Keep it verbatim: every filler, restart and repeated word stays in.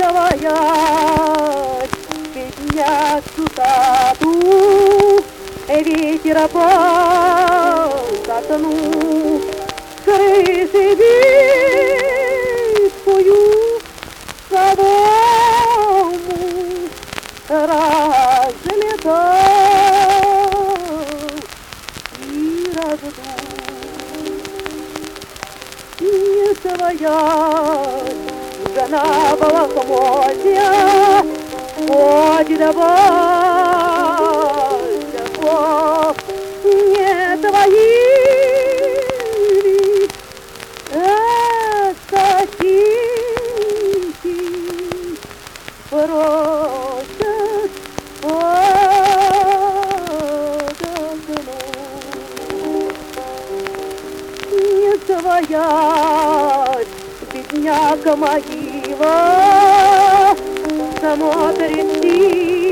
своя, бедняцу тату, ветер опал к окну, с крыши битвою солому разлетал и раздул. Не своя жена в лохмотья ходит босиком, не твои ли это тихий просят под окном. Не своя бедняка могила смотрит